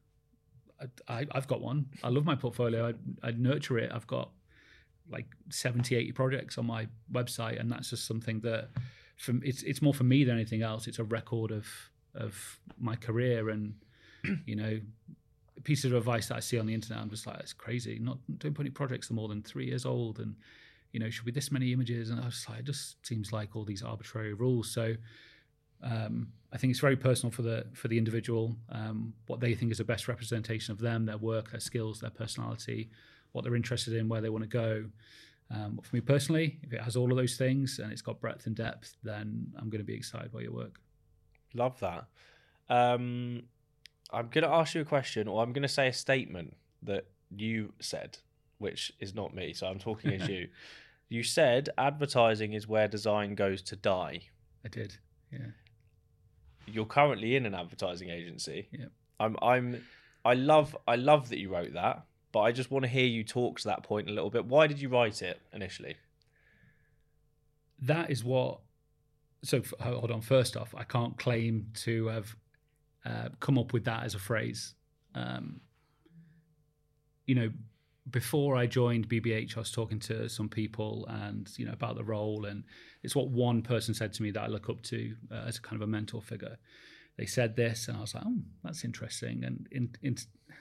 I, I, I've got one. I love my portfolio. I, I nurture it. I've got like seventy, eighty projects on my website. And that's just something that from it's it's more for me than anything else. It's a record of of my career. And, you know, pieces of advice that I see on the internet, I'm just like, it's crazy. Not don't put any projects that are more than three years old, and you know, should be this many images. And I was like, it just seems like all these arbitrary rules. So um, I think it's very personal for the for the individual, um, what they think is the best representation of them, their work, their skills, their personality, what they're interested in, where they want to go. Um, for me personally, if it has all of those things and it's got breadth and depth, then I'm going to be excited by your work.
Love that. Um, I'm going to ask you a question, or I'm going to say a statement that you said, which is not me, so I'm talking as you. You said advertising is where design goes to die.
I did, yeah.
You're currently in an advertising agency.
Yeah.
I'm. I'm. I love. I love that you wrote that, but I just want to hear you talk to that point a little bit. Why did you write it initially?
That is what. So hold on. First off, I can't claim to have uh, come up with that as a phrase. Um, you know, before I joined B B H, I was talking to some people and, you know, about the role, and it's what one person said to me that I look up to uh, as a kind of a mentor figure. They said this, and I was like, oh, that's interesting. And in, in,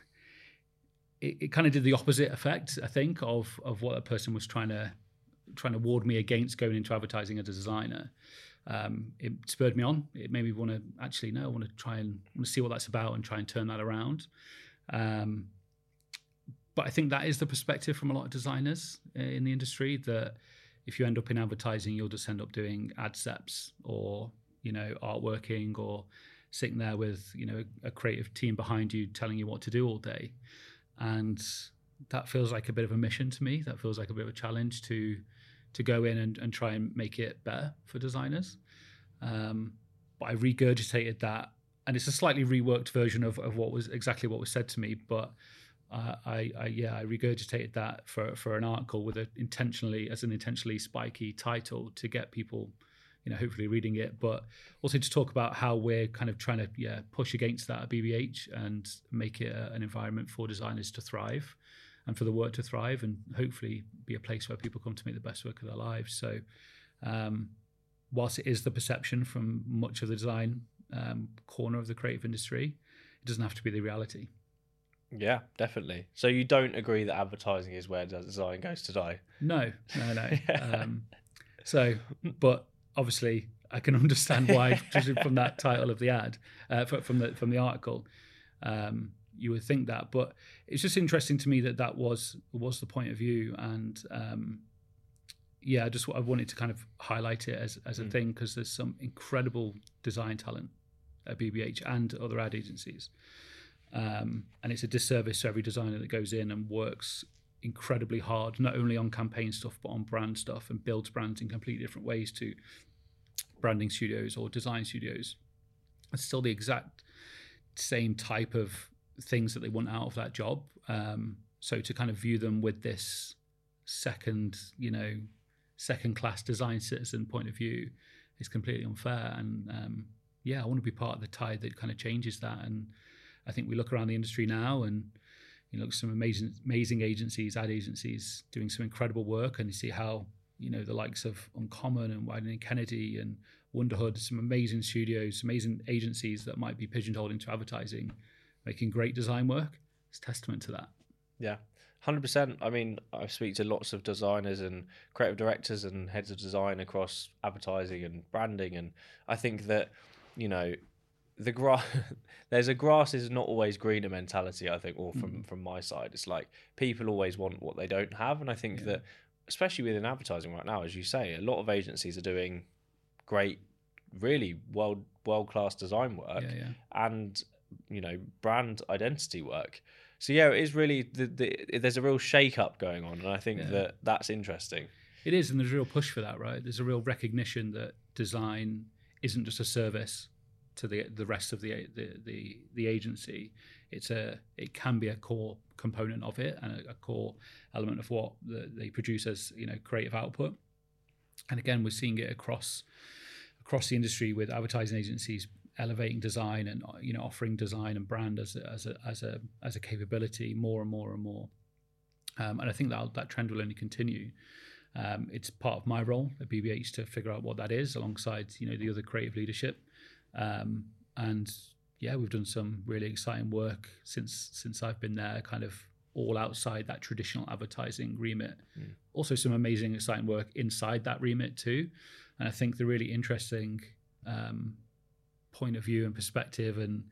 it, it kind of did the opposite effect, I think, of of what a person was trying to trying to ward me against going into advertising as a designer. Um, it spurred me on. It made me want to actually know, I want to try and want to see what that's about and try and turn that around. Um, But I think that is the perspective from a lot of designers in the industry, that if you end up in advertising, you'll just end up doing ad seps or, you know, artworking, or sitting there with, you know, a creative team behind you telling you what to do all day. And that feels like a bit of a mission to me. That feels like a bit of a challenge to to go in and, and try and make it better for designers. Um, but I regurgitated that, and it's a slightly reworked version of, of what was exactly what was said to me, but Uh, I, I yeah I regurgitated that for for an article with a intentionally as an intentionally spiky title to get people, you know, hopefully reading it, but also to talk about how we're kind of trying to yeah push against that at B B H and make it a, an environment for designers to thrive and for the work to thrive, and hopefully be a place where people come to make the best work of their lives. So um, whilst it is the perception from much of the design um, corner of the creative industry, it doesn't have to be the reality.
Yeah, definitely. So you don't agree that advertising is where design goes to die?
No, no, no. um, so, but obviously, I can understand why, judging from that title of the ad, uh, from the from the article, um, you would think that. But it's just interesting to me that that was was the point of view, and um, yeah, I just I wanted to kind of highlight it as as a mm. thing, because there's some incredible design talent at B B H and other ad agencies. Um, and it's a disservice to every designer that goes in and works incredibly hard, not only on campaign stuff, but on brand stuff, and builds brands in completely different ways to branding studios or design studios. It's still the exact same type of things that they want out of that job. Um, so to kind of view them with this second, you know, second class design citizen point of view is completely unfair. And um, yeah, I want to be part of the tide that kind of changes that. And I think we look around the industry now, and you know, some amazing, amazing agencies, ad agencies, doing some incredible work, and you see how, you know, the likes of Uncommon and Wieden and Kennedy and Wonderhood, some amazing studios, amazing agencies that might be pigeonholed into advertising, making great design work. It's testament to that.
Yeah, one hundred percent. I mean, I speak to lots of designers and creative directors and heads of design across advertising and branding, and I think that, you know, the grass there's a grass is not always greener mentality, I think, or from mm. from my side. It's like people always want what they don't have, and I think yeah. that especially within advertising right now, as you say, a lot of agencies are doing great, really world world class design work
yeah, yeah.
and, you know, brand identity work. So yeah, it is really the, the, there's a real shake up going on, and I think yeah. that that's interesting.
It is, and there's a real push for that, right? There's a real recognition that design isn't just a service to the the rest of the the the, the agency. It's a it can be a core component of it, and a, a core element of what the, they produce as, you know, creative output. And again, we're seeing it across across the industry with advertising agencies elevating design and, you know, offering design and brand as a, as a as a as a capability more and more and more. Um, and I think that that trend will only continue. Um, it's part of my role at B B H to figure out what that is, alongside, you know, the other creative leadership. Um, and yeah, we've done some really exciting work since since I've been there, kind of all outside that traditional advertising remit. Mm. Also some amazing, exciting work inside that remit too. And I think the really interesting um, point of view and perspective, and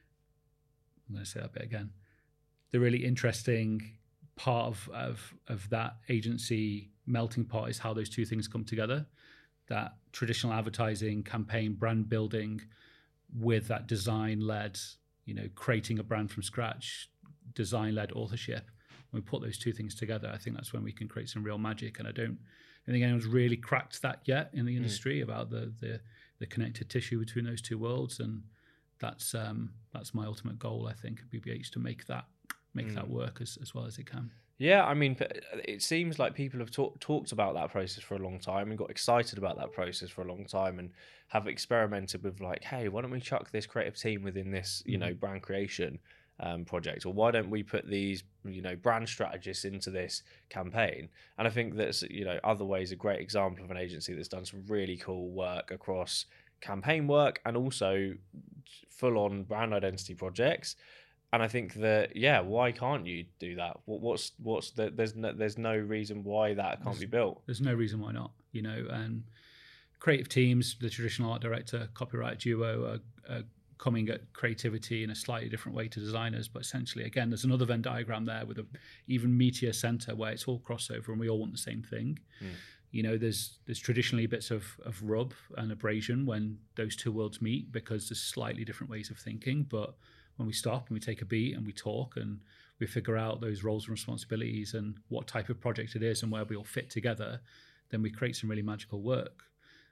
I'm going to say that bit again, the really interesting part of, of, of that agency melting pot is how those two things come together. That traditional advertising, campaign, brand building with that design-led, you know, creating a brand from scratch, design-led authorship. When we put those two things together, I think that's when we can create some real magic. And I don't, I think anyone's really cracked that yet in the industry mm. about the, the the connected tissue between those two worlds. And that's um, that's my ultimate goal, I think, at B B H, to make that make mm. that work as, as well as it can.
Yeah, I mean, it seems like people have talk, talked about that process for a long time and got excited about that process for a long time and have experimented with like, hey, why don't we chuck this creative team within this, you mm-hmm. know, brand creation um, project? Or why don't we put these, you know, brand strategists into this campaign? And I think that's, you know, Other Way is a great example of an agency that's done some really cool work across campaign work and also full-on brand identity projects. And I think that, yeah, why can't you do that? What, what's what's the, there's no there's no reason why that can't
there's,
be built.
There's no reason why not. You know, and creative teams, the traditional art director, copyright duo, are, are coming at creativity in a slightly different way to designers. But essentially, again, there's another Venn diagram there with a even meatier center where it's all crossover and we all want the same thing. Mm. You know, there's there's traditionally bits of of rub and abrasion when those two worlds meet because there's slightly different ways of thinking, but when we stop and we take a beat and we talk and we figure out those roles and responsibilities and what type of project it is and where we all fit together, then we create some really magical work.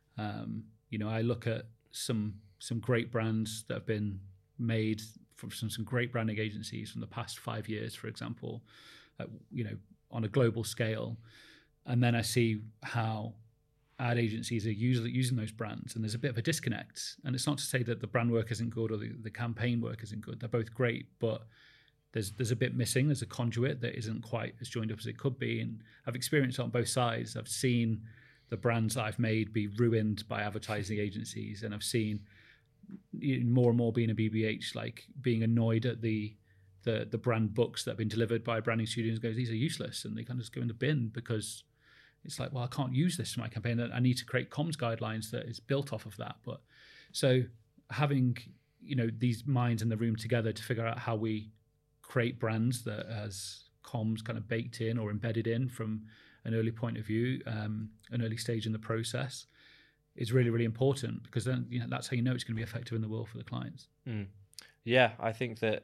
Um, you know, I look at some some great brands that have been made from some, some great branding agencies from the past five years, for example, uh, you know, on a global scale. And then I see how ad agencies are usually using those brands, and there's a bit of a disconnect. And it's not to say that the brand work isn't good or the, the campaign work isn't good. They're both great, but there's there's a bit missing. There's a conduit that isn't quite as joined up as it could be. And I've experienced it on both sides. I've seen the brands that I've made be ruined by advertising agencies, and I've seen more and more being a B B H, like being annoyed at the the the brand books that have been delivered by branding studios. Goes, these are useless, and they kind of just go in the bin because it's like, well, I can't use this for my campaign. I need to create comms guidelines that is built off of that. But so having, you know, these minds in the room together to figure out how we create brands that has comms kind of baked in or embedded in from an early point of view, um, an early stage in the process, is really, really important, because then, you know, that's how you know it's going to be effective in the world for the clients.
Mm. Yeah, I think that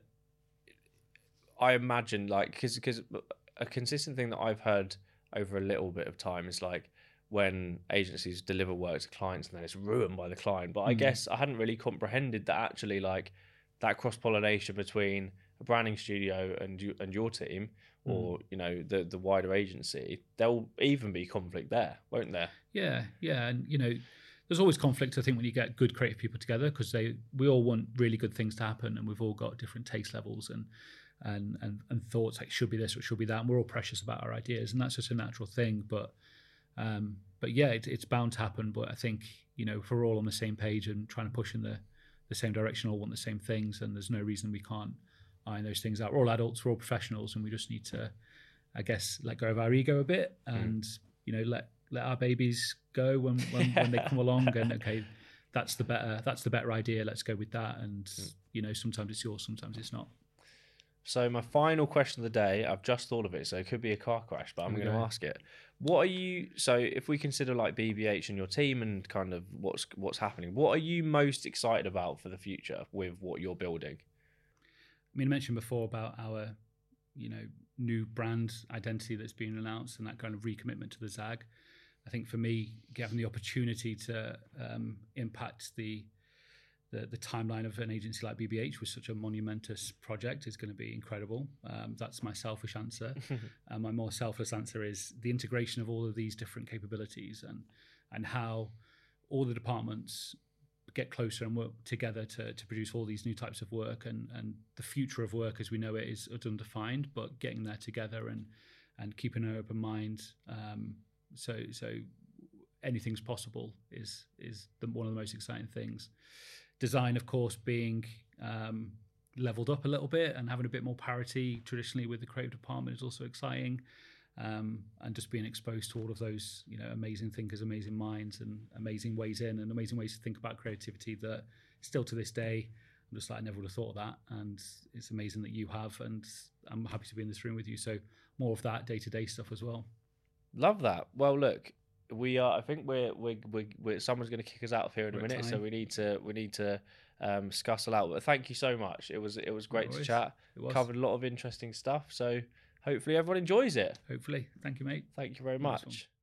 I imagine like, because because a consistent thing that I've heard over a little bit of time is like when agencies deliver work to clients and then it's ruined by the client. But I mm. guess I hadn't really comprehended that actually like that cross-pollination between a branding studio and you and your team, or mm. you know, the the wider agency, there'll even be conflict there, won't there?
Yeah, yeah, and you know, there's always conflict, I think, when you get good creative people together, because they we all want really good things to happen, and we've all got different taste levels and and and and thoughts like should be this or should be that, and we're all precious about our ideas, and that's just a natural thing. But um, but yeah, it, it's bound to happen. But I think, you know, if we're all on the same page and trying to push in the the same direction, all want the same things, and there's no reason we can't iron those things out. We're all adults, we're all professionals, and we just need to, I guess, let go of our ego a bit, and mm. you know, let let our babies go when when, when they come along, and okay, that's the better that's the better idea. Let's go with that. And mm. you know, sometimes it's yours, sometimes it's not.
So my final question of the day, I've just thought of it, so it could be a car crash, but I'm going to ask it. What are you? So if we consider like B B H and your team and kind of what's what's happening, what are you most excited about for the future with what you're building?
I mean, I mentioned before about our, you know, new brand identity that's been announced and that kind of recommitment to the Zag. I think for me, given the opportunity to um, impact the, the the timeline of an agency like B B H with such a monumentous project is going to be incredible. Um, that's my selfish answer. And my more selfless answer is the integration of all of these different capabilities and and how all the departments get closer and work together to to produce all these new types of work, and and the future of work as we know it is undefined, but getting there together and and keeping an open mind. Um, so so anything's possible is is the, one of the most exciting things. Design, of course, being um, leveled up a little bit and having a bit more parity traditionally with the creative department is also exciting. Um, and just being exposed to all of those, you know, amazing thinkers, amazing minds, and amazing ways in, and amazing ways to think about creativity that still to this day, I'm just like, I never would have thought of that. And it's amazing that you have, and I'm happy to be in this room with you. So more of that day-to-day stuff as well.
Love that. Well, look, we are. I think we're we're, we're, we're someone's going to kick us out of here in
We're
a
at
minute, so
time.
we need to we need to um, scuffle out. But thank you so much. It was it was great
No
to
worries.
chat.
It was.
Covered a lot of interesting stuff. So hopefully everyone enjoys it.
Hopefully. Thank you, mate.
Thank you very
Nice
much.
one.